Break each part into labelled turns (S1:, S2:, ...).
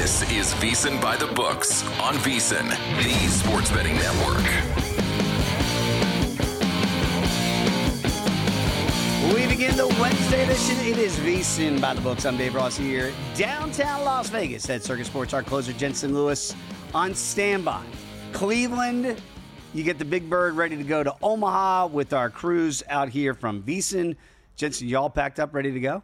S1: This is VSiN by the Books on VSiN, the sports betting network.
S2: We begin the Wednesday edition. It is VSiN by the Books. I'm Dave Ross here, downtown Las Vegas at Circus Sports. Our closer, Jensen Lewis, on standby. Cleveland, you get the Big Bird ready to go to Omaha with our crews out here from VSiN. Jensen, you all packed up, ready to go?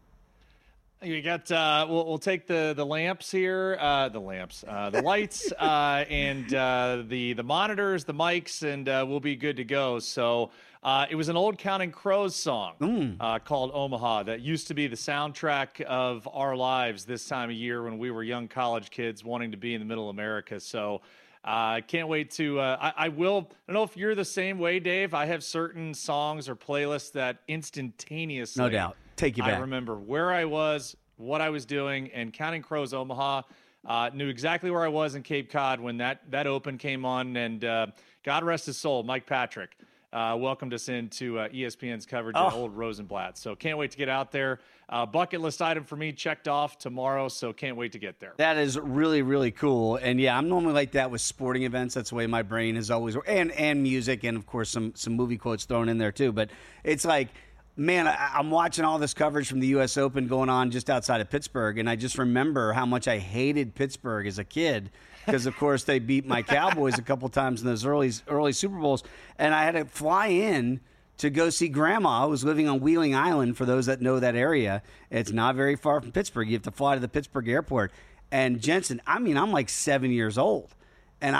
S3: You got. We'll take the lamps here, the lights, and the monitors, the mics, and we'll be good to go. So it was an old Counting Crows song called Omaha that used to be the soundtrack of our lives this time of year when we were young college kids wanting to be in the middle of America. So I can't wait to. I don't know if you're the same way, Dave. I have certain songs or playlists that instantaneously,
S2: no doubt, take you back.
S3: I remember where I was, what I was doing, and Counting Crows Omaha. Knew exactly where I was in Cape Cod when that open came on, and God rest his soul, Mike Patrick welcomed us into ESPN's coverage at Old Rosenblatt. So can't wait to get out there. Bucket list item for me checked off tomorrow, so can't wait to get there. That
S2: is really, really cool. And yeah, I'm normally like that with sporting events. That's the way my brain has always worked. And music, and of course some movie quotes thrown in there too. But it's like, man, I'm watching all this coverage from the U.S. Open going on just outside of Pittsburgh, and I just remember how much I hated Pittsburgh as a kid because, of course, they beat my Cowboys a couple times in those early Super Bowls, and I had to fly in to go see Grandma, who was living on Wheeling Island, for those that know that area. It's not very far from Pittsburgh. You have to fly to the Pittsburgh airport. And Jensen, I'm like 7 years old, and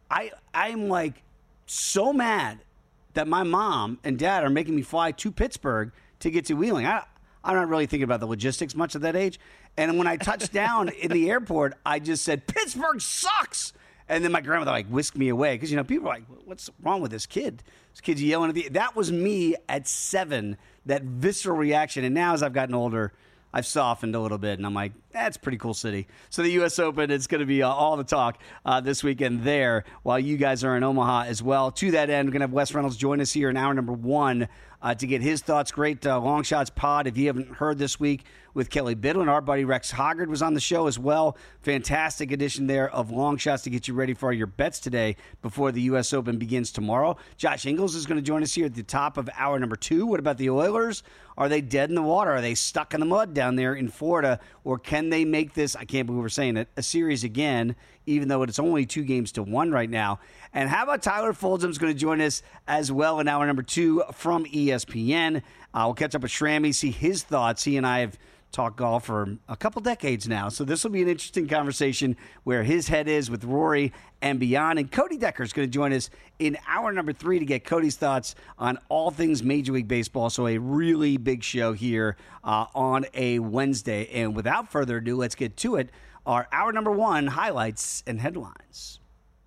S2: I'm like so mad that my mom and dad are making me fly to Pittsburgh to get to Wheeling. I'm not really thinking about the logistics much at that age. And when I touched down in the airport, I just said, Pittsburgh sucks. And then my grandmother whisked me away because, people are like, what's wrong with this kid? This kid's yelling at me. That was me at 7, that visceral reaction. And now as I've gotten older, I've softened a little bit, and I'm like, that's a pretty cool city. So the U.S. Open, it's going to be all the talk this weekend there while you guys are in Omaha as well. To that end, we're going to have Wes Reynolds join us here in hour number 1 to get his thoughts. Great Long Shots pod, if you haven't heard this week, with Kelly Bidlin. Our buddy Rex Hoggard was on the show as well. Fantastic edition there of Long Shots to get you ready for your bets today before the U.S. Open begins tomorrow. Josh Ingles is going to join us here at the top of hour number 2. What about the Oilers? Are they dead in the water? Are they stuck in the mud down there in Florida? Or can they make this, I can't believe we're saying it, a series again, even though it's only 2-1 right now? And how about Tyler Fulghum's going to join us as well in hour number 2 from ESPN? We'll catch up with Shrammy, see his thoughts. He and I have talked golf for a couple decades now, so this will be an interesting conversation where his head is with Rory and beyond. And Cody Decker is going to join us in hour number 3 to get Cody's thoughts on all things Major League Baseball. So a really big show here on a Wednesday. And without further ado, let's get to it. Our hour number 1 highlights and headlines.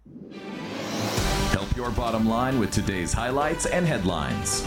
S1: Help your bottom line with today's highlights and headlines.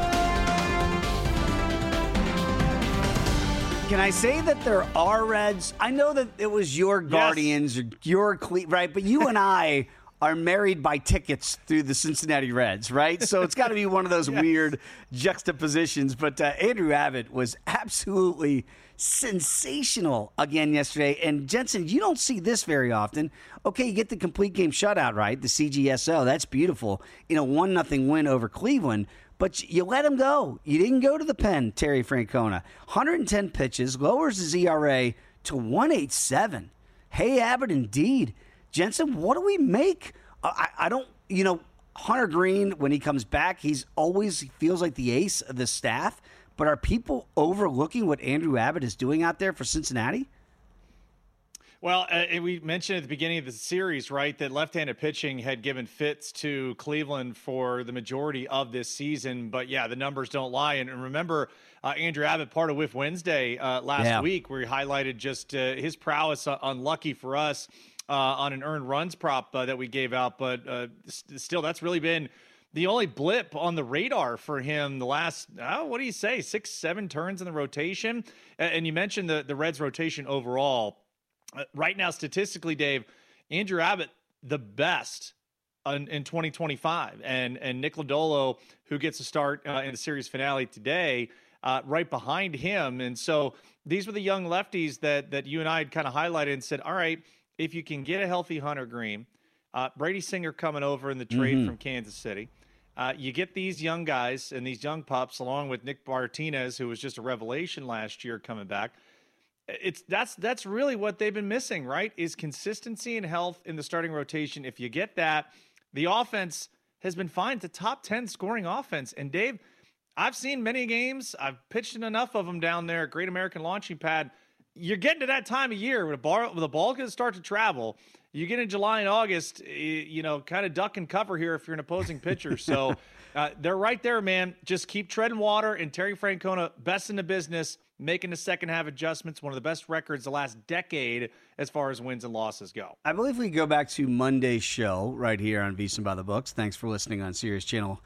S2: Can I say that there are Reds? I know that it was your Guardians, or your right? But you and I are married by tickets through the Cincinnati Reds, right? So it's got to be one of those weird juxtapositions. But Andrew Abbott was absolutely sensational again yesterday. And Jensen, you don't see this very often. Okay, you get the complete game shutout, right? The CGSO, that's beautiful. In a 1-0 win over Cleveland. But you let him go. You didn't go to the pen, Terry Francona. 110 pitches, lowers his ERA to 1.87. Hey, Abbott, indeed. Jensen, what do we make? I don't, Hunter Green, when he comes back, he feels like the ace of the staff. But are people overlooking what Andrew Abbott is doing out there for Cincinnati?
S3: Well, we mentioned at the beginning of the series, right, that left-handed pitching had given fits to Cleveland for the majority of this season. But, yeah, the numbers don't lie. And remember, Andrew Abbott, part of Whiff Wednesday last week, where he highlighted just his prowess, unlucky for us, on an earned runs prop that we gave out. But still, that's really been the only blip on the radar for him the last, 6-7 turns in the rotation. And you mentioned the Reds rotation overall. Right now, statistically, Dave, Andrew Abbott, the best in 2025. And Nick Lodolo, who gets a start in the series finale today, right behind him. And so these were the young lefties that you and I had kind of highlighted and said, all right, if you can get a healthy Hunter Green, Brady Singer coming over in the trade from Kansas City, you get these young guys and these young pups along with Nick Martinez, who was just a revelation last year coming back. That's really what they've been missing, right? Is consistency and health in the starting rotation. If you get that, the offense has been fine. It's a top 10 scoring offense. And Dave, I've seen many games. I've pitched in enough of them down there at Great American Launching Pad. You're getting to that time of year where the ball can start to travel. You get in July and August, kind of duck and cover here if you're an opposing pitcher. So they're right there, man. Just keep treading water. And Terry Francona, best in the business, making the second half adjustments, one of the best records the last decade as far as wins and losses go.
S2: I believe we go back to Monday's show right here on VSiN by the Books. Thanks for listening on Sirius Channel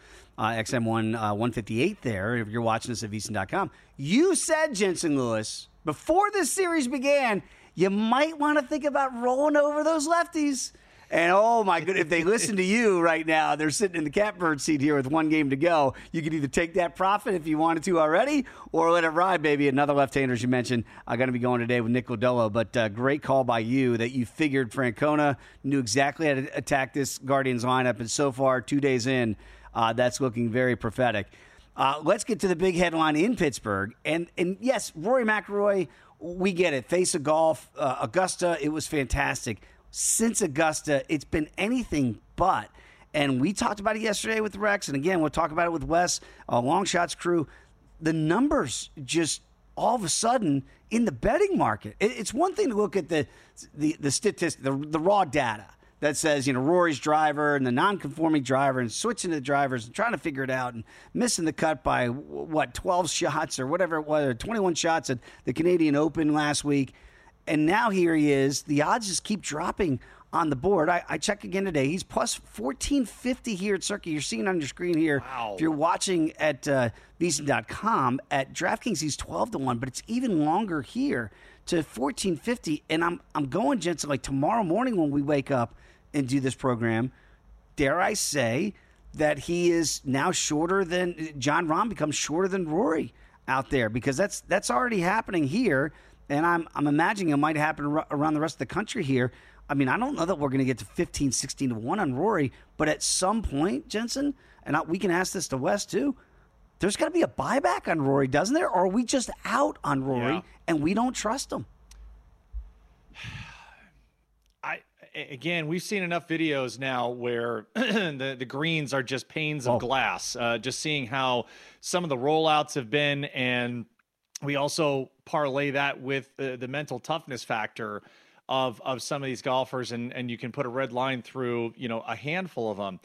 S2: XM1 158 there. If you're watching us at VSiN.com. You said, Jensen Lewis, before this series began, you might want to think about rolling over those lefties. And, oh, my goodness, if they listen to you right now, they're sitting in the catbird seat here with one game to go. You could either take that profit if you wanted to already or let it ride, baby. Another left-hander, as you mentioned, going to be going today with Nick Lodolo. But great call by you that you figured Francona knew exactly how to attack this Guardians lineup. And so far, 2 days in, that's looking very prophetic. Let's get to the big headline in Pittsburgh. And yes, Rory McIlroy, we get it. Face of golf, Augusta, it was fantastic. Since Augusta, it's been anything but. And we talked about it yesterday with Rex, and again, we'll talk about it with Wes, Long Shots crew. The numbers just all of a sudden in the betting market. It's one thing to look at the statistics, the raw data that says, Rory's driver and the non-conforming driver and switching the drivers and trying to figure it out and missing the cut by, 12 shots or whatever it was, or 21 shots at the Canadian Open last week. And now here he is. The odds just keep dropping on the board. I check again today. He's plus 1450 here at Circa. You're seeing on your screen here.
S3: Wow.
S2: If you're watching at VSiN.com, at DraftKings, he's 12-1, but it's even longer here to 1450. And I'm going, Jensen, like tomorrow morning when we wake up and do this program, dare I say that he is now shorter than John Rahm becomes shorter than Rory out there, because that's already happening here. And I'm imagining it might happen around the rest of the country here. I mean, I don't know that we're going to get to 15, 16-1 on Rory, but at some point, Jensen, and we can ask this to Wes too, there's got to be a buyback on Rory, doesn't there? Or are we just out on Rory and we don't trust him?
S3: Again, we've seen enough videos now where the greens are just panes of glass, just seeing how some of the rollouts have been, and we also parlay that with the mental toughness factor of some of these golfers, and you can put a red line through, a handful of them.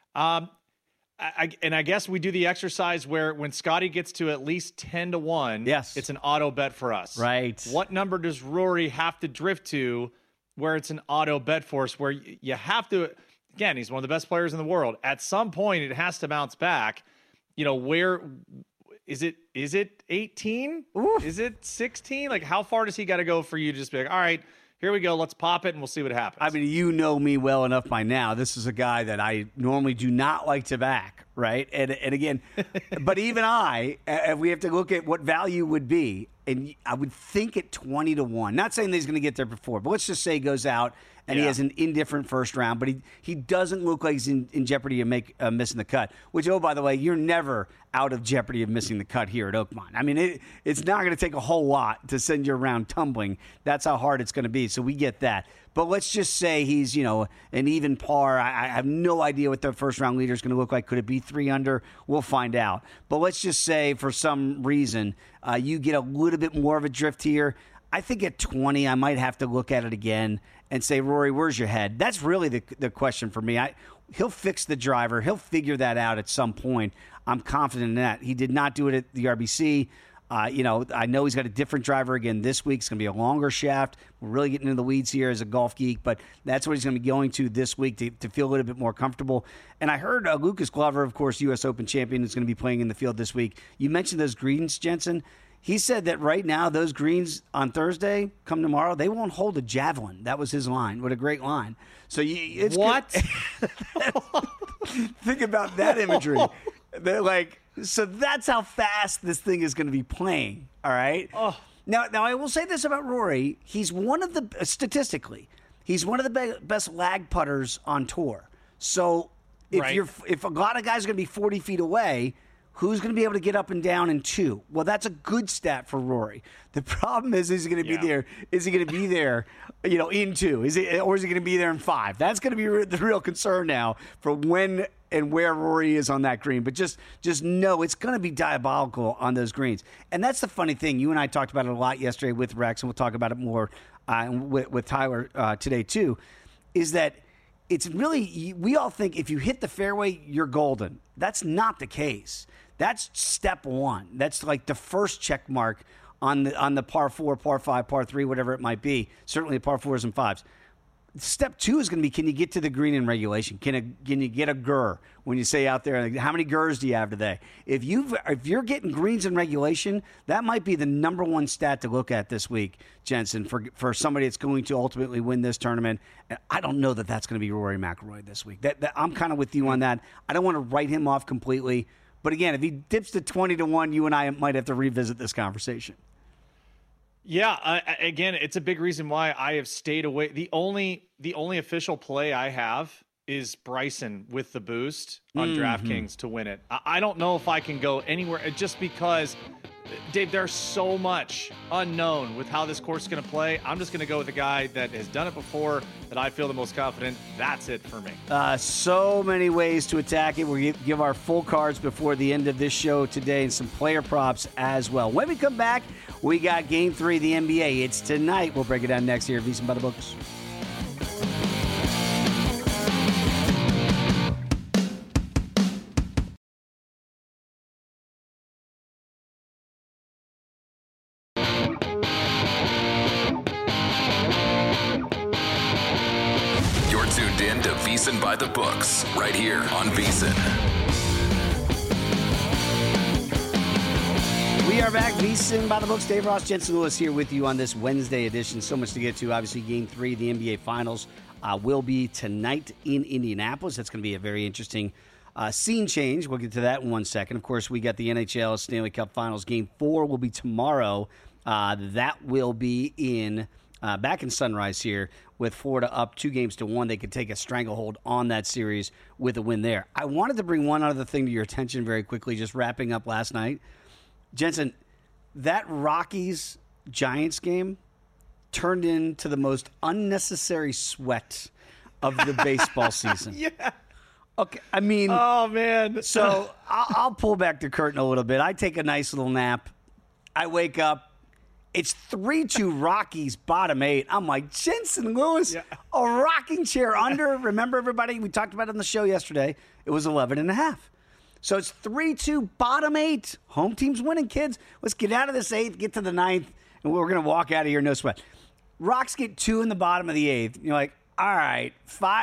S3: I guess we do the exercise where when Scotty gets to at least 10-1,
S2: yes,
S3: it's an auto bet for us.
S2: Right.
S3: What number does Rory have to drift to where it's an auto bet for us, where you have to, again, he's one of the best players in the world. At some point, it has to bounce back. Where is it 18?
S2: Oof.
S3: Is it 16? Like, how far does he got to go for you to just be like, all right, here we go, let's pop it and we'll see what happens?
S2: I mean, you know me well enough by now. This is a guy that I normally do not like to back, right? And again, but even we have to look at what value would be, and I would think at 20-1. Not saying that he's going to get there before, but let's just say he goes out and he has an indifferent first round, but he doesn't look like he's in jeopardy of missing the cut, which, oh, by the way, you're never out of jeopardy of missing the cut here at Oakmont. I mean, it's not going to take a whole lot to send you around tumbling. That's how hard it's going to be, so we get that. But let's just say he's, an even par. I have no idea what the first-round leader is going to look like. Could it be 3 under? We'll find out. But let's just say for some reason you get a little bit more of a drift here. I think at 20 I might have to look at it again and say, Rory, where's your head? That's really the question for me. He'll fix the driver. He'll figure that out at some point. I'm confident in that. He did not do it at the RBC. I know he's got a different driver again this week. It's going to be a longer shaft. We're really getting into the weeds here as a golf geek, but that's what he's going to be going to this week to feel a little bit more comfortable. And I heard Lucas Glover, of course, U.S. Open champion, is going to be playing in the field this week. You mentioned those greens, Jensen. He said that right now, those greens on Thursday, come tomorrow, they won't hold a javelin. That was his line. What a great line. So it's
S3: what?
S2: Think about that imagery. They're like, So that's how fast this thing is going to be playing. All right.
S3: Oh.
S2: Now I will say this about Rory. He's one of the statistically, he's one of the best lag putters on tour. So if a lot of guys are going to be 40 feet away, who's going to be able to get up and down in 2? Well, that's a good stat for Rory. The problem is he going to be there? Is he going to be there, in 2? Or is he going to be there in 5? That's going to be the real concern now for when and where Rory is on that green. But just know it's going to be diabolical on those greens. And that's the funny thing. You and I talked about it a lot yesterday with Rex, and we'll talk about it more with Tyler today too, is that it's really, we all think if you hit the fairway, you're golden. That's not the case. That's step 1. That's like the first check mark on the par 4, par 5, par 3, whatever it might be. Certainly par 4s and 5s. Step 2 is going to be, can you get to the green in regulation? Can you get a GUR when you say out there, how many GURs do you have today? If you're getting greens in regulation, that might be the number 1 stat to look at this week, Jensen, for somebody that's going to ultimately win this tournament. And I don't know that that's going to be Rory McIlroy this week. I'm kind of with you on that. I don't want to write him off completely. But again, if he dips to 20-1, you and I might have to revisit this conversation.
S3: Yeah, again, it's a big reason why I have stayed away. The only official play I have is Bryson with the boost on DraftKings to win it. I don't know if I can go anywhere just because, Dave, there's so much unknown with how this course is going to play. I'm just going to go with the guy that has done it before, that I feel the most confident. That's it for me.
S2: So many ways to attack it. We'll give our full cards before the end of this show today and some player props as well. When we come back, we got Game 3 of the NBA. It's tonight. We'll break it down next here at VSiN by the Books.
S1: You're tuned in to VSiN by the Books, right here on VSiN.
S2: We are back, VSiN by the Books. Dave Ross, Jensen Lewis here with you on this Wednesday edition. So much to get to. Obviously, Game 3 of the NBA Finals will be tonight in Indianapolis. That's going to be a very interesting scene change. We'll get to that in 1 second. Of course, we got the NHL Stanley Cup Finals. Game 4 will be tomorrow. That will be back in Sunrise here with Florida up 2-1. They could take a stranglehold on that series with a win there. I wanted to bring one other thing to your attention very quickly, just wrapping up last night. Jensen, that Rockies-Giants game turned into the most unnecessary sweat of the baseball season.
S3: Yeah.
S2: Okay, I mean...
S3: Oh, man.
S2: So I'll pull back the curtain a little bit. I take a nice little nap. I wake up. It's 3-2 Rockies, bottom 8. I'm like, Jensen Lewis, a rocking chair under. Remember, everybody, we talked about it on the show yesterday. It was 11.5. So it's 3-2, bottom 8. Home team's winning, kids. Let's get out of this 8th, get to the 9th, and we're going to walk out of here, no sweat. Rocks get 2 in the bottom of the 8th. You're like, all right,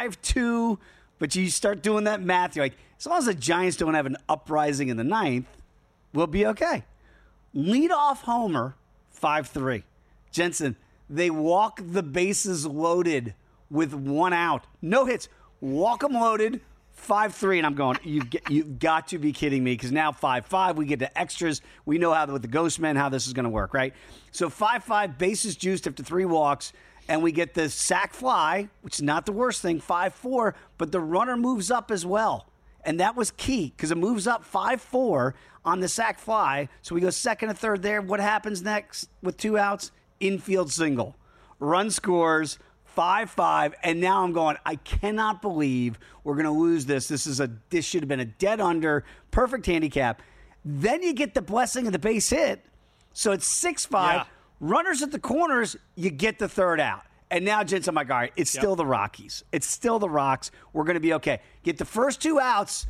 S2: 5-2, but you start doing that math. You're like, as long as the Giants don't have an uprising in the 9th, we'll be okay. Lead off homer, 5-3. Jensen, they walk the bases loaded with 1 out. No hits. Walk them loaded, 5-3, and I'm going, you've got to be kidding me, because now 5-5, we get to extras. We know how with the Ghost Men how this is going to work, right? So 5-5, bases juiced after 3 walks, and we get the sac fly, which is not the worst thing, 5-4, but the runner moves up as well. And that was key, because it moves up 5-4 on the sac fly. So we go second and third there. What happens next with 2 outs? Infield single. Run scores, 5-5, and now I'm going, I cannot believe we're going to lose this. This should have been a dead under, perfect handicap. Then you get the blessing of the base hit, so it's 6-5. Yeah. Runners at the corners, you get the 3rd out. And now, Jensen, I'm like, all right, it's still the Rockies. It's still the Rocks. We're going to be okay. Get the first 2 outs.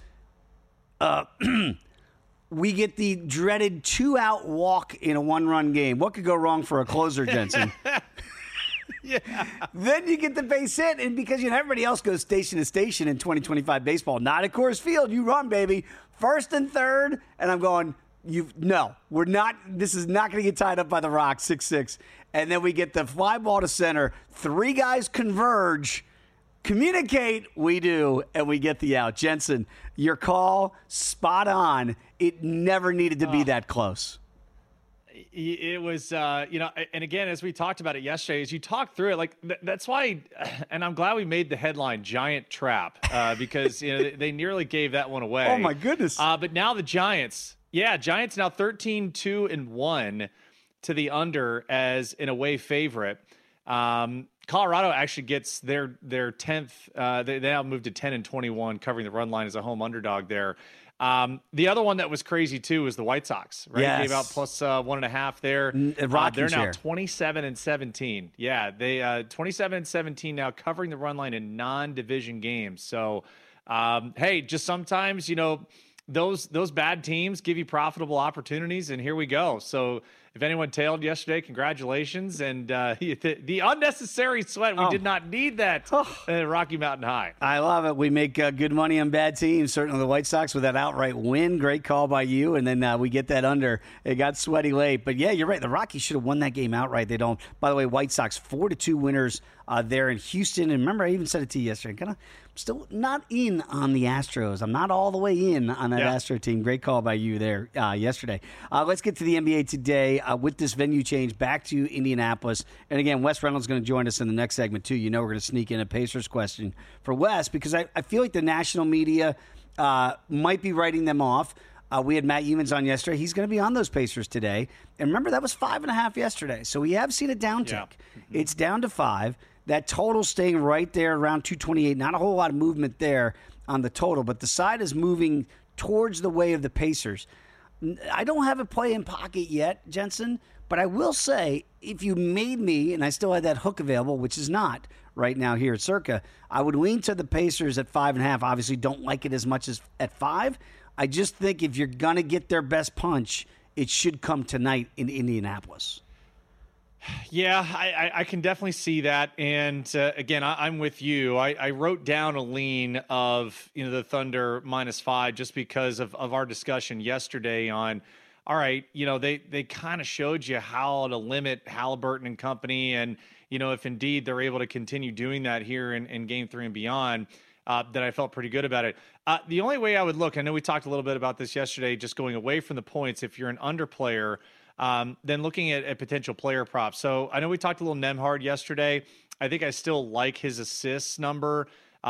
S2: We get the dreaded 2-out walk in a 1-run game. What could go wrong for a closer, Jensen?
S3: Yeah.
S2: Then you get the base hit, and because everybody else goes station to station in 2025 baseball, not at Coors Field, you run, baby. 1st and 3rd, and I'm going, no, we're not. This is not going to get tied up by the Rocks, 6-6. And then we get the fly ball to center. 3 guys converge communicate, we do, and we get the out. Jensen, your call, spot on. It never needed to be that close.
S3: It was, and again, as we talked about it yesterday, as you talked through it, like that's why, and I'm glad we made the headline "Giant Trap" because they nearly gave that one away.
S2: Oh my goodness!
S3: But now the Giants now 13-2-1 to the under as an away favorite. Colorado actually gets their 10th. They now moved to 10-21, covering the run line as a home underdog there. The other one that was crazy too was the White Sox, right?
S2: Yes.
S3: Gave out plus 1.5 there. They're now 27-17. Yeah, they 27-17 now, covering the run line in non-division games. So, hey, just sometimes those bad teams give you profitable opportunities, and here we go. So if anyone tailed yesterday, congratulations. And the unnecessary sweat, we did not need that at Rocky Mountain High.
S2: I love it. We make good money on bad teams. Certainly the White Sox with that outright win. Great call by you. And then we get that under. It got sweaty late. But, yeah, you're right. The Rockies should have won that game outright. They don't. By the way, White Sox 4-2 winners there in Houston. And remember, I even said it to you yesterday. I'm still not in on the Astros. I'm not all the way in on that Astro team. Great call by you there yesterday. Let's get to the NBA today with this venue change back to Indianapolis. And again, Wes Reynolds is going to join us in the next segment too. We're going to sneak in a Pacers question for Wes because I feel like the national media might be writing them off. We had Matt Youmans on yesterday. He's going to be on those Pacers today. And remember, that was 5.5 yesterday. So we have seen a downtick. Yeah. It's down to 5. That total staying right there around 228. Not a whole lot of movement there on the total, but the side is moving towards the way of the Pacers. I don't have a play in pocket yet, Jensen, but I will say if you made me, and I still had that hook available, which is not right now here at Circa, I would lean to the Pacers at 5.5. Obviously don't like it as much as at 5. I just think if you're going to get their best punch, it should come tonight in Indianapolis.
S3: Yeah, I can definitely see that. And again, I'm with you. I wrote down a lean of the Thunder -5 just because of our discussion yesterday on, all right, they kind of showed you how to limit Halliburton and company. And, if indeed they're able to continue doing that here in Game 3 and beyond, that I felt pretty good about it. The only way I would look, I know we talked a little bit about this yesterday, just going away from the points, if you're an under player, then looking at potential player props. So I know we talked a little Nembhard yesterday. I think I still like his assists number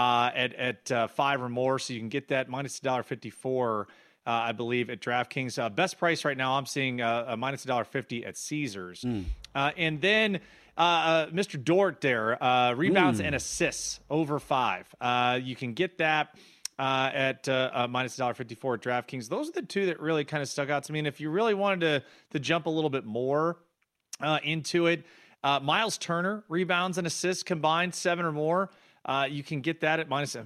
S3: at 5 or more, so you can get that minus $1.54, I believe, at DraftKings. Best price right now, I'm seeing minus $1.50 at Caesars. And then Mr. Dort there, rebounds and assists over 5. You can get that at minus $1.54 at DraftKings. Those are the two that really kind of stuck out to me. And if you really wanted to jump a little bit more into it, Miles Turner, rebounds and assists combined 7 or more. You can get that at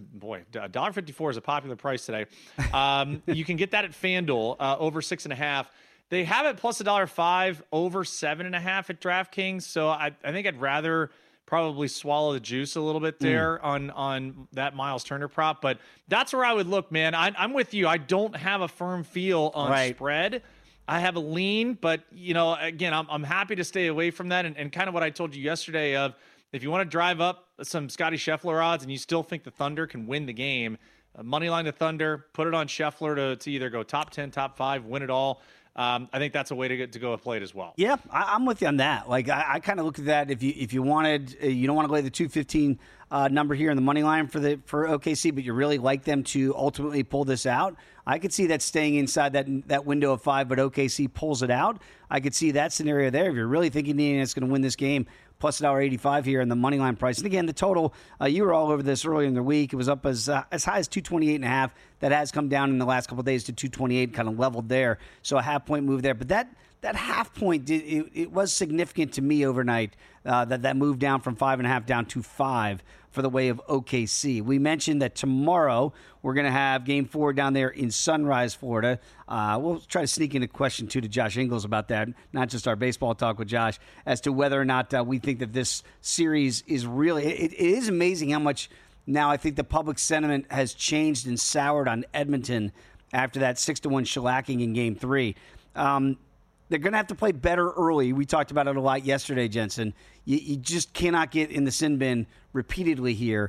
S3: $1.54 is a popular price today. You can get that at FanDuel over 6.5. They have it plus $1.05 over 7.5 at DraftKings. So I think I'd rather probably swallow the juice a little bit there on that Miles Turner prop. But that's where I would look, man. I'm with you. I don't have a firm feel on spread. I have a lean, but, again, I'm happy to stay away from that. And kind of what I told you yesterday of if you want to drive up some Scotty Scheffler odds and you still think the Thunder can win the game, moneyline the Thunder, put it on Scheffler to either go top 10, top 5, win it all. I think that's a way to go play it as well.
S2: Yeah, I'm with you on that. Like I kind of look at that. If you wanted, you don't want to lay the 215 number here in the money line for OKC, but you really like them to ultimately pull this out. I could see that staying inside that window of 5, but OKC pulls it out. I could see that scenario there. If you're really thinking Indiana's going to win this game, plus $1.85 here in the money line price. And again, the total, you were all over this earlier in the week. It was up as high as 228.5. That has come down in the last couple of days to 228, kind of leveled there. So a half-point move there. But that half point, it was significant to me overnight, that move down from 5.5 down to 5 for the way of OKC. We mentioned that tomorrow we're going to have Game 4 down there in Sunrise, Florida. We'll try to sneak in a question, too, to Josh Ingles about that, not just our baseball talk with Josh, as to whether or not we think that this series is really – it is amazing how much now I think the public sentiment has changed and soured on Edmonton after that 6-1 shellacking in Game 3. They're going to have to play better early. We talked about it a lot yesterday, Jensen. You just cannot get in the sin bin repeatedly here.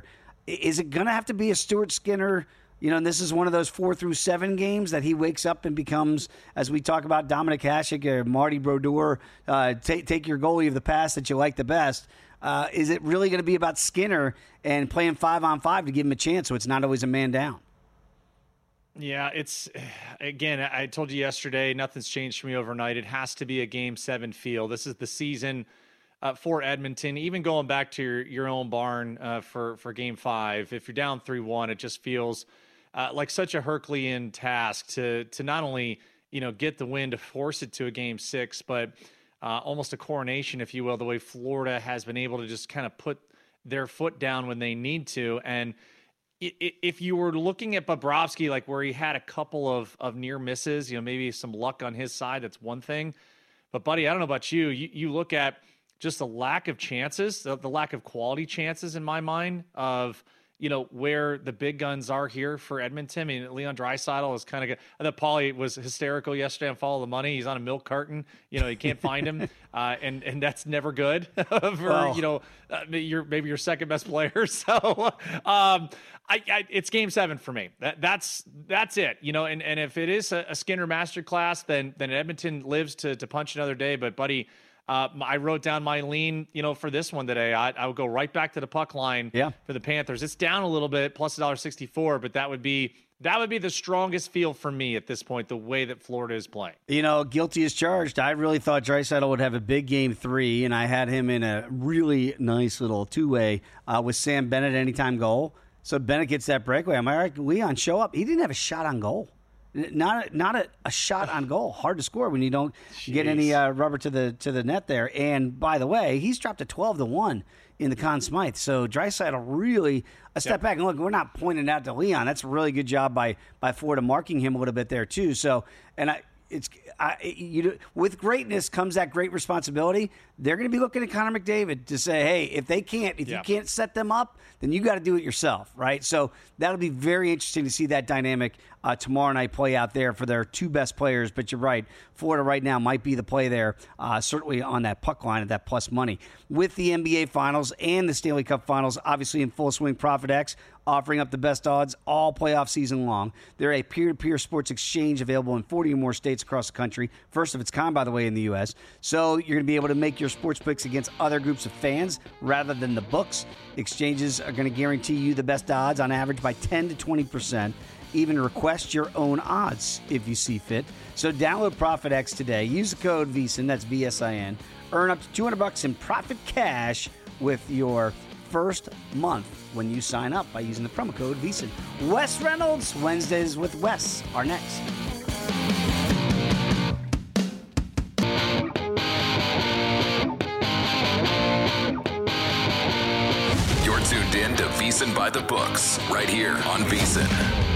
S2: Is it going to have to be a Stuart Skinner? And this is one of those 4-7 games that he wakes up and becomes, as we talk about Dominic Hasek or Marty Brodeur, take your goalie of the past that you like the best. Is it really going to be about Skinner and playing 5-on-5 to give him a chance so it's not always a man down?
S3: Yeah, again, I told you yesterday, nothing's changed for me overnight. It has to be a Game 7 feel. This is the season for Edmonton. Even going back to your own barn for Game 5, if you're down 3-1, it just feels like such a Herculean task to not only get the win to force it to a Game 6, but almost a coronation, if you will, the way Florida has been able to just kind of put their foot down when they need to. And if you were looking at Bobrovsky, like where he had a couple of near misses, maybe some luck on his side, that's one thing. But buddy, I don't know about you. You look at just the lack of chances, the lack of quality chances in my mind of, where the big guns are here for Edmonton. I mean, Leon Draisaitl is kind of good. I thought Paulie was hysterical yesterday on Follow the Money. He's on a milk carton. You can't find him. And that's never good for, maybe your second best player. So it's Game 7 for me. That's it, and if it is a Skinner masterclass, then Edmonton lives to punch another day. But buddy, I wrote down my lean, for this one today. I would go right back to the puck line for the Panthers. It's down a little bit, plus $1.64, but that would be the strongest feel for me at this point, the way that Florida is playing.
S2: Guilty as charged. I really thought Draisaitl would have a big Game 3, and I had him in a really nice little two-way with Sam Bennett anytime goal. So Bennett gets that breakaway. I'm like, all right, Leon, show up. He didn't have a shot on goal. Not a shot on goal. Hard to score when you don't get any rubber to the net there. And by the way, he's dropped to 12-1 in the Conn Smythe. So Draisaitl really a step back. And look, we're not pointing out to Leon. That's a really good job by Florida marking him a little bit there too. So with greatness comes that great responsibility. They're going to be looking at Connor McDavid to say, hey, if you can't set them up, then you got to do it yourself, right? So that'll be very interesting to see that dynamic tomorrow night play out there for their two best players. But you're right, Florida right now might be the play there, certainly on that puck line at that plus money. With the NBA Finals and the Stanley Cup Finals, obviously in full swing, ProfitX offering up the best odds all playoff season long. They're a peer-to-peer sports exchange available in 40 or more states across the country. First of its kind, by the way, in the U.S. So you're going to be able to make your sports picks against other groups of fans rather than the books. Exchanges are going to guarantee you the best odds on average by 10 to 20%. Even request your own odds if you see fit. So download ProfitX today. Use the code VSIN, that's VSIN. Earn up to $200 in profit cash with your first month when you sign up by using the promo code VSIN. Wes Reynolds, Wednesdays with Wes, are next.
S1: You're tuned in to VSIN by the Books, right here on VSIN.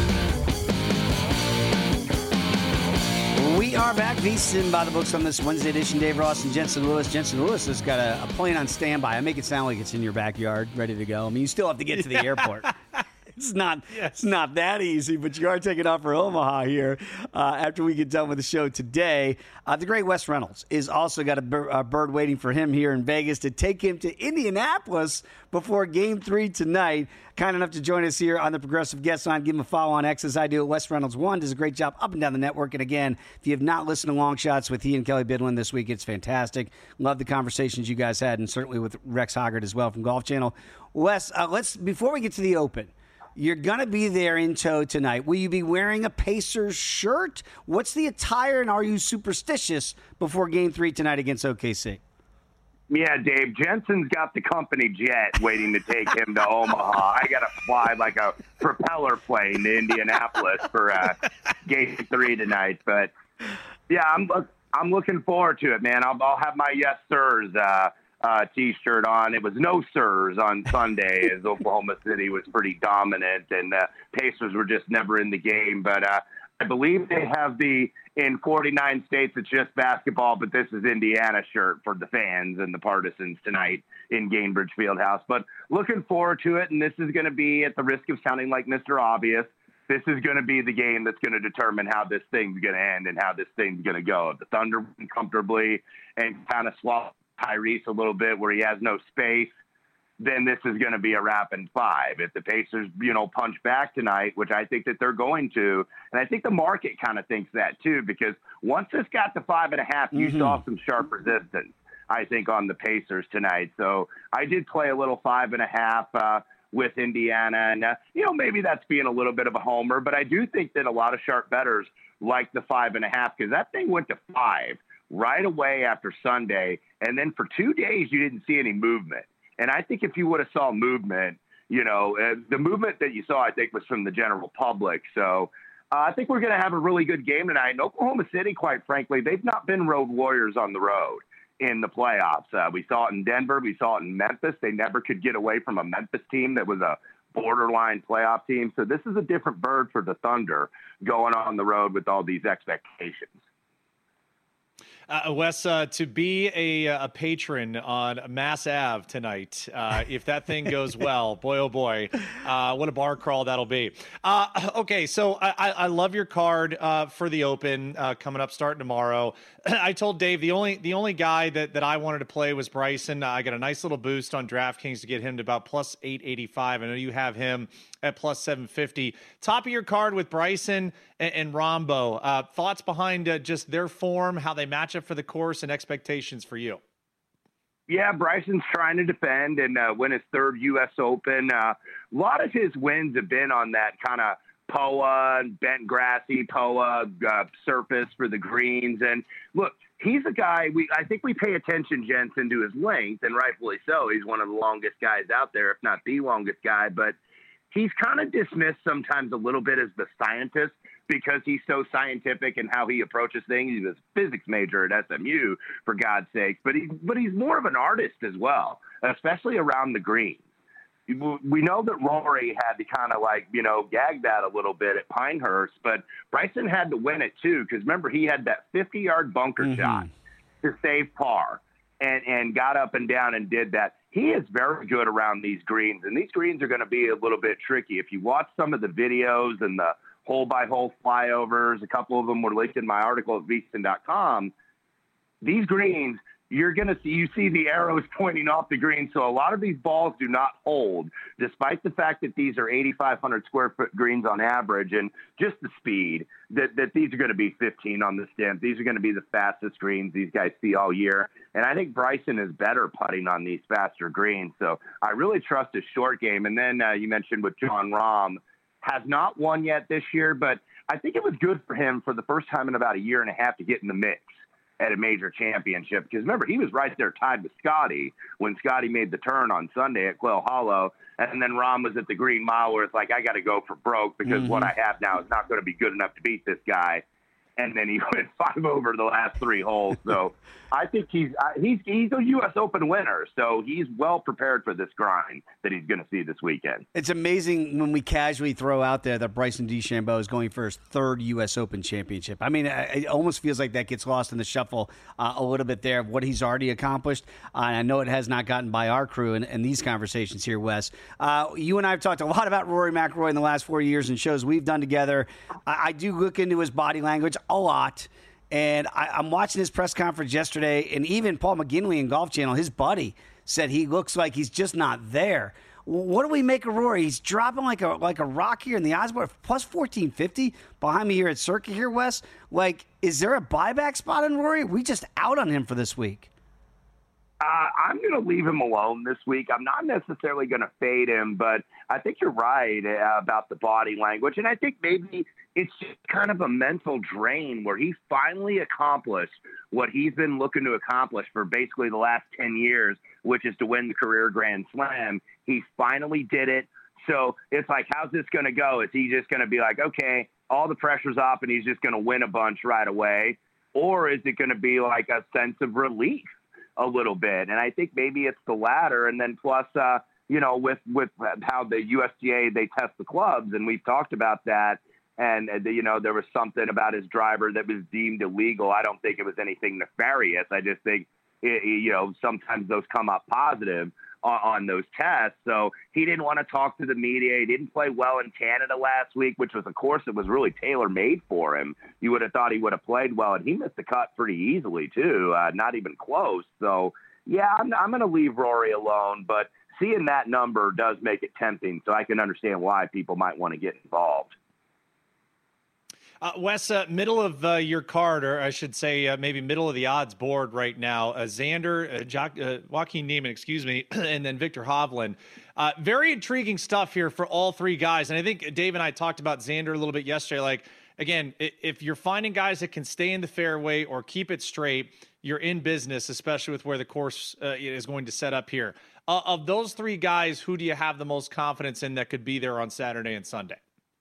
S2: We are back, VSIN by the Books on this Wednesday edition. Dave Ross and Jensen Lewis. Jensen Lewis has got a plane on standby. I make it sound like it's in your backyard, ready to go. I mean, you still have to get to the airport. It's not that easy, but you are taking off for Omaha here after we get done with the show today. The great Wes Reynolds is also got a bird waiting for him here in Vegas to take him to Indianapolis before Game 3 tonight. Kind enough to join us here on the Progressive Guest Line. Give him a follow on X as I do at Wes Reynolds 1. Does a great job up and down the network. And again, if you have not listened to Long Shots with he and Kelly Bidlin this week, it's fantastic. Love the conversations you guys had, and certainly with Rex Hoggard as well from Golf Channel. Wes, before we get to the Open, you're going to be there in tow tonight. Will you be wearing a Pacers shirt? What's the attire, and are you superstitious before Game 3 tonight against OKC?
S4: Yeah, Dave, Jensen's got the company jet waiting to take him to Omaha. I got to fly like a propeller plane to Indianapolis for Game 3 tonight. But, yeah, I'm looking forward to it, man. I'll have my Yes Sirs T-shirt on. It was no sirs on Sunday as Oklahoma City was pretty dominant and Pacers were just never in the game. But I believe they have in 49 states it's just basketball, but this is Indiana shirt for the fans and the partisans tonight in Gainbridge Fieldhouse. But looking forward to it, and this is going to be, at the risk of sounding like Mr. Obvious, this is going to be the game that's going to determine how this thing's going to end and how this thing's going to go. The Thunder win comfortably and kind of swallow Tyrese a little bit where he has no space. then this is going to be a rapid 5. If the Pacers, punch back tonight, which I think that they're going to, and I think the market kind of thinks that too, because once this got to 5.5, you saw some sharp resistance, I think, on the Pacers tonight. So I did play a little 5.5 with Indiana, and maybe that's being a little bit of a homer, but I do think that a lot of sharp bettors like the 5.5 because that thing went to 5 right away after Sunday, and then for 2 days you didn't see any movement. And I think if you would have saw movement, the movement that you saw, I think, was from the general public. So I think we're going to have a really good game tonight. And Oklahoma City, quite frankly, they've not been road warriors on the road in the playoffs. We saw it in Denver. We saw it in Memphis. They never could get away from a Memphis team that was a borderline playoff team. So this is a different bird for the Thunder going on the road with all these expectations.
S3: Wes, to be a patron on Mass Ave tonight, if that thing goes well, boy, oh boy, what a bar crawl that'll be. Okay, so I love your card for the Open coming up starting tomorrow. I told Dave the only guy that I wanted to play was Bryson. I got a nice little boost on DraftKings to get him to about plus 885. I know you have him at plus 750. Top of your card with Bryson and Rombo. Thoughts behind just their form, how they match up for the course, and expectations for you?
S4: Yeah, Bryson's trying to defend and win his third U.S. Open. A lot of his wins have been on that kind of POA, bent grassy POA surface for the greens. And look, he's a guy, I think we pay attention, Jensen, to his length, and rightfully so. He's one of the longest guys out there, if not the longest guy. But he's kind of dismissed sometimes a little bit as the scientist because he's so scientific in how he approaches things. He's a physics major at SMU, for God's sake. But he's more of an artist as well, especially around the greens. We know that Rory had to kind of gag that a little bit at Pinehurst, but Bryson had to win it too because remember, he had that 50-yard bunker shot to save par and got up and down and did that. He is very good around these greens, and these greens are going to be a little bit tricky. If you watch some of the videos and the hole-by-hole flyovers, a couple of them were linked in my article at VSiN.com, these greens, you see the arrows pointing off the green. So a lot of these balls do not hold, despite the fact that these are 8,500 square foot greens on average, and just the speed that these are going to be 15 on the stem. These are going to be the fastest greens these guys see all year. And I think Bryson is better putting on these faster greens. So I really trust his short game. And then you mentioned with Jon Rahm, has not won yet this year, but I think it was good for him for the first time in about a year and a half to get in the mix at a major championship. Because remember, he was right there tied with Scotty when Scotty made the turn on Sunday at Quail Hollow. And then Rahm was at the Green Mile where it's like, I got to go for broke because what I have now is not going to be good enough to beat this guy. And then he went 5 over the last 3 holes. So I think he's a U.S. Open winner. So he's well prepared for this grind that he's going to see this weekend.
S2: It's amazing when we casually throw out there that Bryson DeChambeau is going for his 3rd U.S. Open championship. I mean, it almost feels like that gets lost in the shuffle a little bit there of what he's already accomplished. And I know it has not gotten by our crew in these conversations here, Wes. You and I have talked a lot about Rory McIlroy in the last 4 years and shows we've done together. I do look into his body language a lot. And I'm watching his press conference yesterday, and even Paul McGinley in Golf Channel, his buddy, said he looks like he's just not there. What do we make of Rory? He's dropping like a rock here in the odds board, plus 1450 behind me here at Circa here, Wes. Is there a buyback spot on Rory? Are we just out on him for this week?
S4: I'm going to leave him alone this week. I'm not necessarily going to fade him, but I think you're right about the body language. And I think maybe it's just kind of a mental drain where he finally accomplished what he's been looking to accomplish for basically the last 10 years, which is to win the career Grand Slam. He finally did it. So it's like, how's this going to go? Is he just going to be like, okay, all the pressure's off and he's just going to win a bunch right away? Or is it going to be like a sense of relief a little bit? And I think maybe it's the latter. And then plus, with how the USGA, they test the clubs, and we've talked about that. And, there was something about his driver that was deemed illegal. I don't think it was anything nefarious. I just think, sometimes those come up positive on those tests. So he didn't want to talk to the media. He didn't play well in Canada last week, which was a course that was really tailor-made for him. You would have thought he would have played well, and he missed the cut pretty easily, too, not even close. So, yeah, I'm going to leave Rory alone, but seeing that number does make it tempting, so I can understand why people might want to get involved.
S3: Wes, middle of your card, or I should say maybe middle of the odds board right now, Xander, Joaquin Niemann, and then Victor Hovland. Very intriguing stuff here for all three guys. And I think Dave and I talked about Xander a little bit yesterday. Like, again, if you're finding guys that can stay in the fairway or keep it straight, you're in business, especially with where the course is going to set up here. Of those three guys, who do you have the most confidence in that could be there on Saturday and Sunday?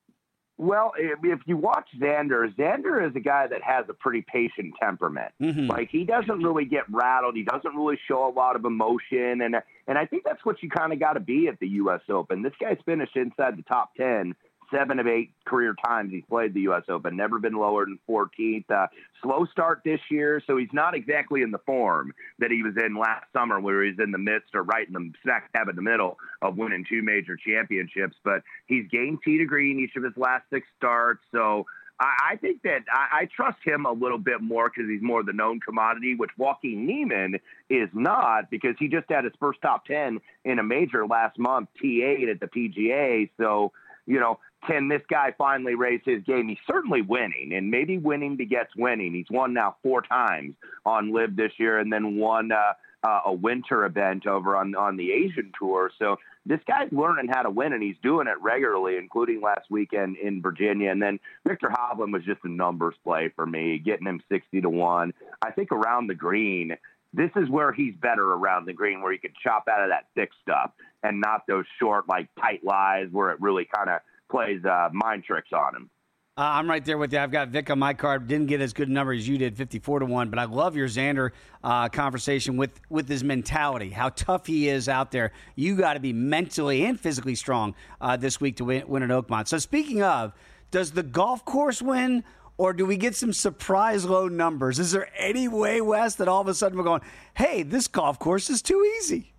S4: Well, if you watch Xander is a guy that has a pretty patient temperament.
S2: Mm-hmm.
S4: Like, he doesn't really get rattled. He doesn't really show a lot of emotion. And I think that's what you kind of got to be at the U.S. Open. This guy's finished inside the top 10 7 of 8 career times he's played the U.S. Open, never been lower than 14th. Slow start this year, so he's not exactly in the form that he was in last summer, where he's in the midst or right in the smack dab in the middle of winning 2 major championships. But he's gained tee to green each of his last 6 starts, so I think that I trust him a little bit more because he's more the known commodity, which Joaquin Niemann is not, because he just had his first top 10 in a major last month, T8 at the PGA. So, can this guy finally raise his game? He's certainly winning, and maybe winning begets winning. He's won now 4 times on LIV this year, and then won a winter event over on the Asian Tour. So this guy's learning how to win, and he's doing it regularly, including last weekend in Virginia. And then Victor Hovland was just a numbers play for me, getting him 60-1. I think around the green, this is where he's better around the green, where he can chop out of that thick stuff and not those short, like, tight lies where it really kind of plays mind tricks on him.
S2: I'm right there with you. I've got Vic on my card. Didn't get as good a number as you did, 54-1. But I love your Xander conversation with his mentality, how tough he is out there. You got to be mentally and physically strong this week to win at Oakmont. So speaking of, does the golf course win, or do we get some surprise low numbers? Is there any way, Wes, that all of a sudden we're going, hey, this golf course is too easy?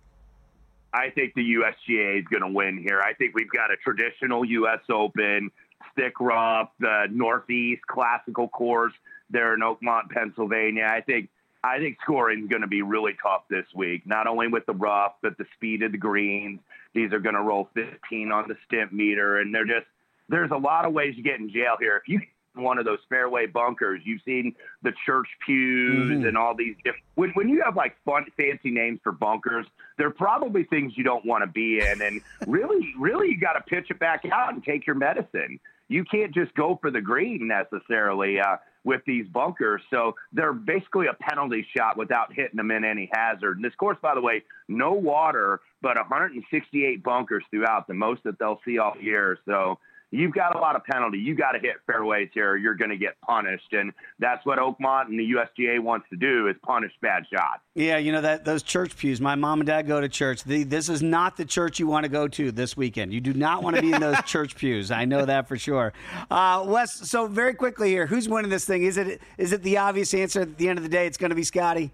S4: I think the USGA is going to win here. I think we've got a traditional U.S. Open, stick rough, the Northeast classical course there in Oakmont, Pennsylvania. I think scoring is going to be really tough this week, not only with the rough, but the speed of the greens. These are going to roll 15 on the stimp meter, and there's a lot of ways you get in jail here. If you one of those fairway bunkers, you've seen the church pews and all these different, when you have like fun fancy names for bunkers, they're probably things you don't want to be in. And really you got to pitch it back out and take your medicine. You can't just go for the green necessarily with these bunkers. So they're basically a penalty shot without hitting them in any hazard. And this course, by the way, no water, but 168 bunkers throughout, the most that they'll see all year. So you've got a lot of penalty. You got to hit fairways here, or you're going to get punished. And that's what Oakmont and the USGA wants to do, is punish bad shots.
S2: Yeah, those church pews. My mom and dad go to church. This is not the church you want to go to this weekend. You do not want to be in those church pews. I know that for sure. Wes, so very quickly here, who's winning this thing? Is it the obvious answer at the end of the day? It's going to be Scotty?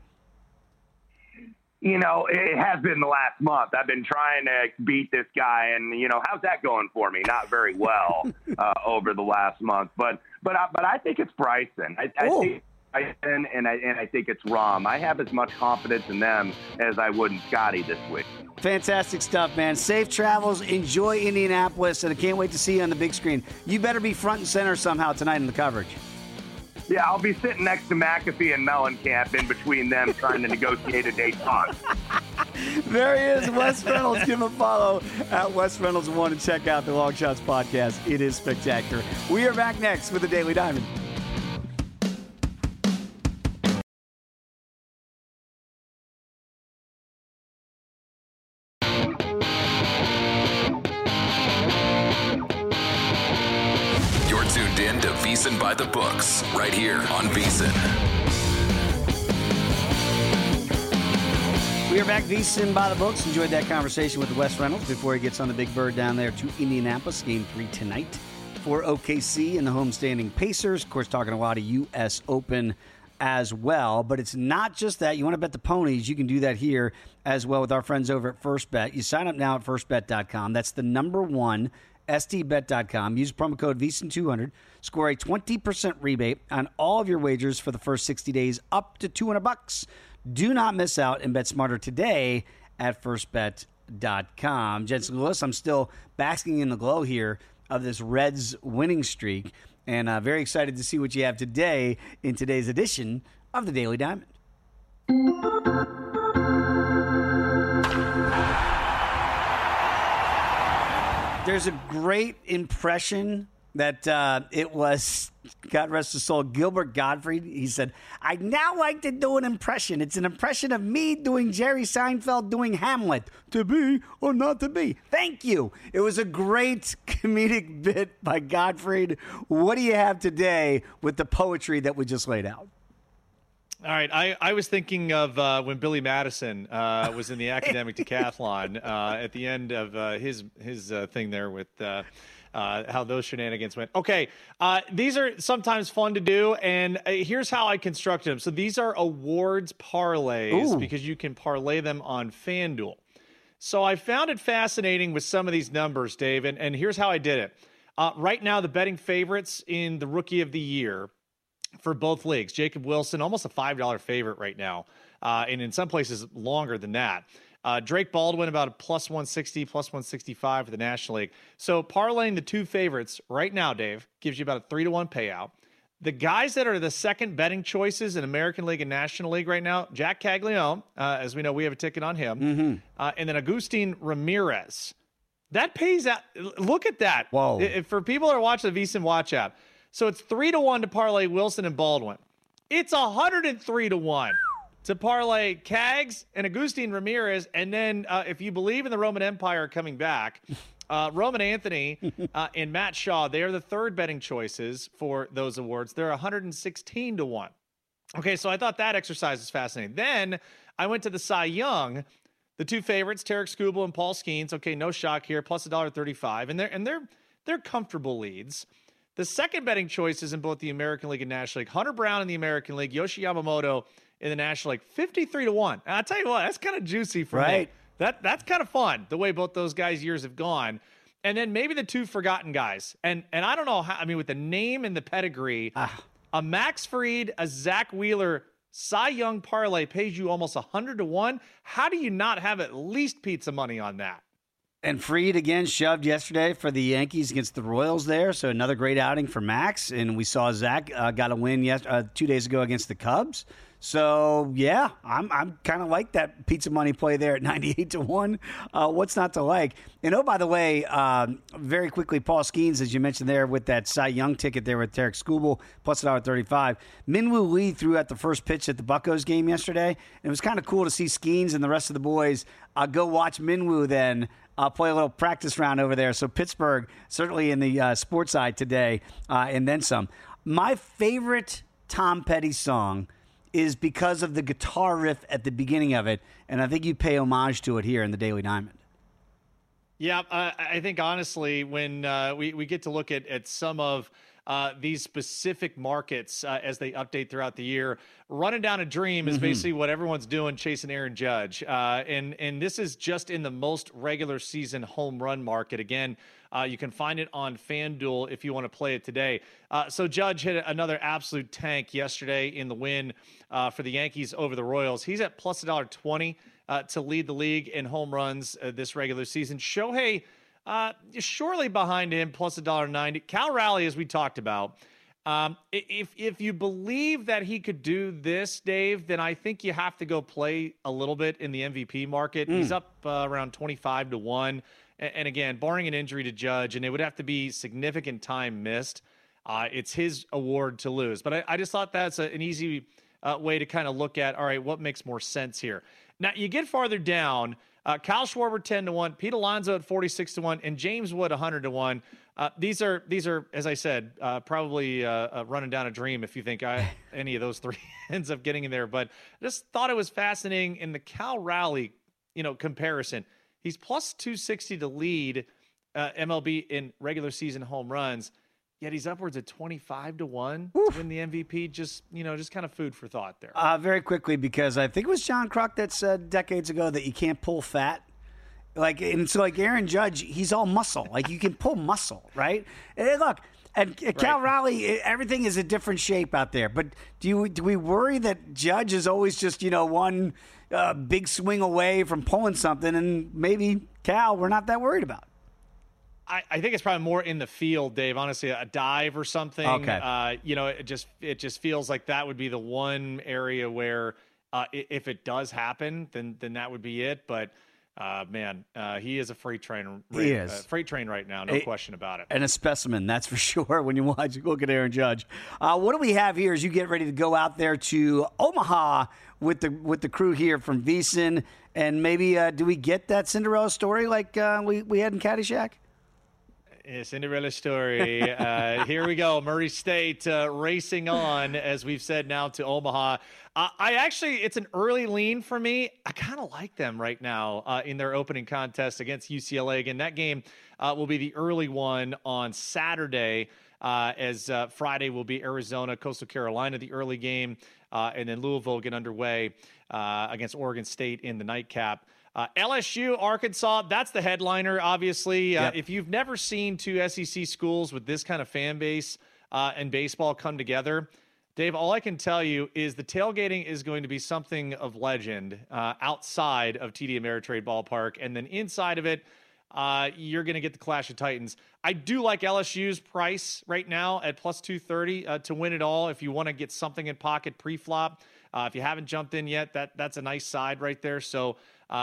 S4: It has been the last month. I've been trying to beat this guy, and how's that going for me? Not very well over the last month. But I think it's Bryson. I think Bryson, and I think it's Rahm. I have as much confidence in them as I would in Scotty this week.
S2: Fantastic stuff, man. Safe travels. Enjoy Indianapolis, and I can't wait to see you on the big screen. You better be front and center somehow tonight in the coverage.
S4: Yeah, I'll be sitting next to McAfee and Mellencamp in between them trying to negotiate a date on.
S2: There he is, Wes Reynolds. Give him a follow at Wes Reynolds 1 and check out the Long Shots podcast. It is spectacular. We are back next with the Daily Diamond.
S1: Tuned in to VSiN by the Books, right here on VSiN.
S2: We are back, VSiN by the Books. Enjoyed that conversation with Wes Reynolds before he gets on the Big Bird down there to Indianapolis. Game 3 tonight for OKC and the homestanding Pacers. Of course, talking a lot of U.S. Open as well. But it's not just that. You want to bet the ponies, you can do that here as well with our friends over at First Bet. You sign up now at firstbet.com. That's the number one, stbet.com. Use promo code VSiN200. Score a 20% rebate on all of your wagers for the first 60 days up to $200. Do not miss out and bet smarter today at firstbet.com. DraftKings.com. Jensen Lewis, I'm still basking in the glow here of this Reds winning streak, and very excited to see what you have today in today's edition of the Daily Diamond. There's a great impression that it was, God rest his soul, Gilbert Gottfried. He said, "I'd now like to do an impression. It's an impression of me doing Jerry Seinfeld doing Hamlet. To be or not to be." Thank you. It was a great comedic bit by Gottfried. What do you have today with the poetry that we just laid out?
S3: All right, I was thinking of when Billy Madison was in the academic decathlon at the end of his thing there with how those shenanigans went. Okay, these are sometimes fun to do, and here's how I constructed them. So these are awards parlays because you can parlay them on FanDuel. So I found it fascinating with some of these numbers, Dave, and here's how I did it. Right now, the betting favorites in the Rookie of the Year for both leagues, Jacob Wilson, almost a $5 favorite right now, and in some places longer than that. Drake Baldwin about a plus 160, plus 165 for the National League. So parlaying the two favorites right now, Dave, gives you about a 3-to-1 payout. The guys that are the second betting choices in American League and National League right now, Jack Caglione, as we know, we have a ticket on him, and then Agustin Ramirez. That pays out. Look at that.
S2: Whoa.
S3: For people that are watching the VSiN Watch app, so it's 3-to-1 to parlay Wilson and Baldwin. It's 103-to-1 to parlay Cags and Agustin Ramirez. And then if you believe in the Roman Empire coming back, Roman Anthony and Matt Shaw, they are the third betting choices for those awards. They're 116-to-1. Okay, so I thought that exercise was fascinating. Then I went to the Cy Young, the two favorites, Tarek Skubal and Paul Skeens. Okay, no shock here, plus $1.35. And they're comfortable leads. The second betting choices in both the American League and National League, Hunter Brown in the American League, Yoshi Yamamoto in the National League, 53-to-1. And I'll tell you what, that's kind of juicy for me. That's kind of fun, the way both those guys' years have gone. And then maybe the two forgotten guys. And I don't know how, I mean, with the name and the pedigree, a Max Fried, a Zach Wheeler Cy Young parlay pays you almost 100-to-1. How do you not have at least pizza money on that?
S2: And Fried again shoved yesterday for the Yankees against the Royals there. So another great outing for Max. And we saw Zach got a win 2 days ago against the Cubs. So, yeah, I'm kind of like that pizza money play there at 98-to-1. What's not to like? And, oh, by the way, very quickly, Paul Skeens, as you mentioned there, with that Cy Young ticket there with Tarek Skubal, plus $1.35. Minwoo Lee threw out the first pitch at the Buccos game yesterday. And it was kind of cool to see Skeens and the rest of the boys go watch Minwoo then play a little practice round over there. So Pittsburgh, certainly in the sports side today, and then some. My favorite Tom Petty song is because of the guitar riff at the beginning of it, and I think you pay homage to it here in the Daily Diamond.
S3: Yeah, I think honestly, when we get to look at some of these specific markets as they update throughout the year, running down a dream is basically what everyone's doing, chasing Aaron Judge. And this is just in the most regular season home run market. Again, you can find it on FanDuel if you want to play it today. So Judge hit another absolute tank yesterday in the win for the Yankees over the Royals. He's at plus $1.20 to lead the league in home runs this regular season. Shohei shortly behind him, plus $1.90. Cal Raleigh, as we talked about. If you believe that he could do this, Dave, then I think you have to go play a little bit in the MVP market. He's up around 25-to-1. And again, barring an injury to Judge, and it would have to be significant time missed, it's his award to lose. But I just thought that's an easy way to kind of look at, all right, what makes more sense here? Now, you get farther down, Kyle Schwarber 10-to-1, Pete Alonso at 46-to-1, and James Wood 100-to-1. These are, as I said, probably running down a dream if you think any of those three ends up getting in there. But I just thought it was fascinating in the Cal Raleigh, comparison. He's plus 260 to lead MLB in regular season home runs, yet he's upwards of 25-to-1 to win the MVP. Just kind of food for thought there.
S2: Very quickly, because I think it was John Kruk that said decades ago that you can't pull fat. Like, and so like Aaron Judge, he's all muscle. Like you can pull muscle, right? And look, and Cal Raleigh, everything is a different shape out there. But do we worry that Judge is always just one big swing away from pulling something, and maybe Cal we're not that worried about?
S3: I think it's probably more in the field, Dave. Honestly, a dive or something.
S2: Okay.
S3: It just feels like that would be the one area where if it does happen, then that would be it. But he is a freight train.
S2: He is
S3: freight train right now, no question about it.
S2: And a specimen, that's for sure. When you look at Aaron Judge, what do we have here as you get ready to go out there to Omaha with the crew here from VSiN, and maybe do we get that Cinderella story like we had in Caddyshack?
S3: Cinderella story. Here we go. Murray State racing on, as we've said, now to Omaha. It's an early lean for me. I kind of like them right now in their opening contest against UCLA. Again, that game will be the early one on Saturday, as Friday will be Arizona, Coastal Carolina, the early game, and then Louisville get underway against Oregon State in the nightcap. LSU, Arkansas, that's the headliner, obviously.
S2: Yep.
S3: If you've never seen two SEC schools with this kind of fan base and baseball come together, Dave, all I can tell you is the tailgating is going to be something of legend outside of TD Ameritrade Ballpark. And then inside of it, you're going to get the Clash of Titans. I do like LSU's price right now at plus 230 to win it all if you want to get something in pocket pre-flop. If you haven't jumped in yet, that's a nice side right there. So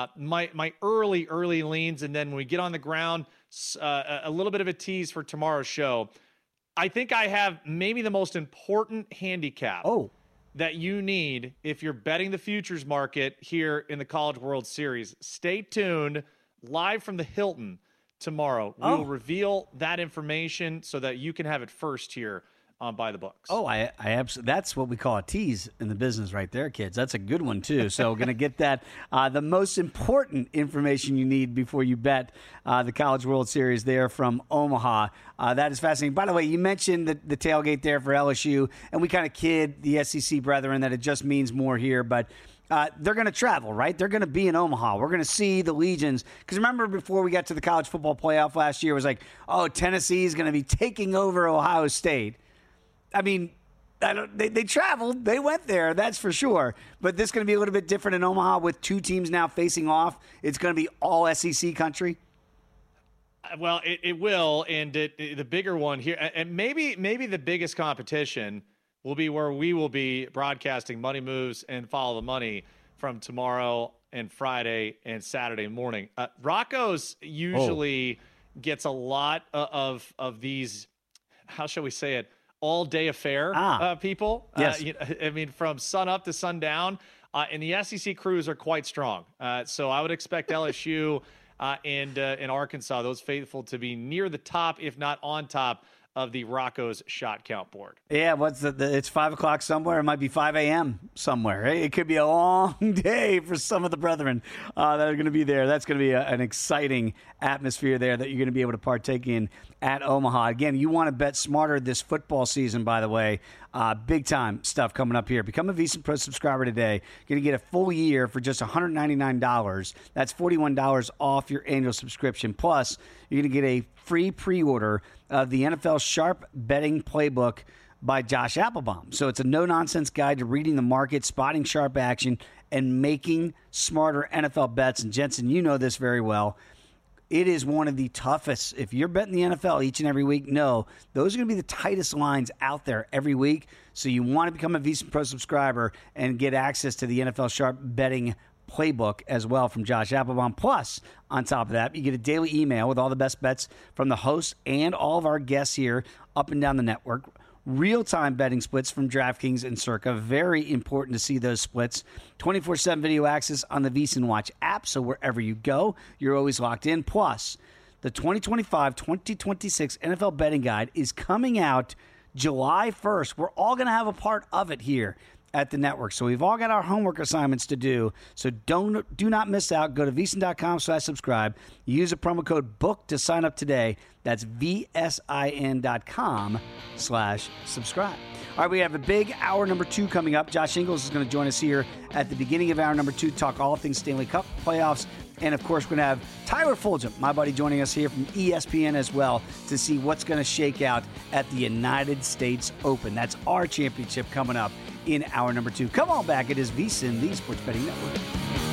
S3: my early leans, and then when we get on the ground, a little bit of a tease for tomorrow's show. I think I have maybe the most important handicap that you need if you're betting the futures market here in the College World Series. Stay tuned. Live from the Hilton tomorrow. We will reveal that information so that you can have it first here on By the Books.
S2: I absolutely. That's what we call a tease in the business right there, kids. That's a good one, too. So going to get that, the most important information you need before you bet the College World Series there from Omaha. That is fascinating. By the way, you mentioned the tailgate there for LSU, and we kind of kid the SEC brethren that it just means more here, but they're going to travel, right? They're going to be in Omaha. We're going to see the Legions. Because remember before we got to the college football playoff last year, it was like, Tennessee is going to be taking over Ohio State. I mean, they traveled. They went there, that's for sure. But this is going to be a little bit different in Omaha with two teams now facing off. It's going to be all SEC country.
S3: Well, it will. And the bigger one here, and maybe the biggest competition will be where we will be broadcasting Money Moves and Follow the Money from tomorrow and Friday and Saturday morning. Rocco's usually gets a lot of these, how shall we say it, all-day affair people.
S2: Yes.
S3: From sun up to sundown. And the SEC crews are quite strong. So I would expect LSU and Arkansas, those faithful, to be near the top, if not on top, of the Rocco's shot count board. Yeah,
S2: it's 5 o'clock somewhere. It might be 5 a.m. somewhere. It could be a long day for some of the brethren that are going to be there. That's going to be an exciting atmosphere there that you're going to be able to partake in at Omaha. Again, you want to bet smarter this football season, by the way. Big time stuff coming up here. Become a VSiN Pro subscriber today. You're going to get a full year for just $199. That's $41 off your annual subscription. Plus, you're going to get a free pre-order of the NFL Sharp Betting Playbook by Josh Applebaum. So it's a no-nonsense guide to reading the market, spotting sharp action, and making smarter NFL bets. And Jensen, you know this very well. It is one of the toughest. If you're betting the NFL each and every week, no, those are going to be the tightest lines out there every week. So you want to become a VSiN Pro subscriber and get access to the NFL Sharp Betting Playbook as well from Josh Applebaum. Plus, on top of that, you get a daily email with all the best bets from the host and all of our guests here up and down the network. Real-time betting splits from DraftKings and Circa. Very important to see those splits. 24/7 video access on the VSiN Watch app, so wherever you go, you're always locked in. Plus, the 2025-2026 NFL Betting Guide is coming out July 1st. We're all going to have a part of it here at the network. So we've all got our homework assignments to do. So do not miss out. Go to VSiN.com/subscribe. Use the promo code BOOK to sign up today. That's VSIN.com/subscribe. All right, we have a big hour number 2 coming up. Josh Ingles is going to join us here at the beginning of hour number 2 to talk all things Stanley Cup playoffs, And, of course, we're going to have Tyler Fulgham, my buddy, joining us here from ESPN as well to see what's going to shake out at the United States Open. That's our championship coming up in hour number 2. Come on back. It is VSiN, the Sports Betting Network.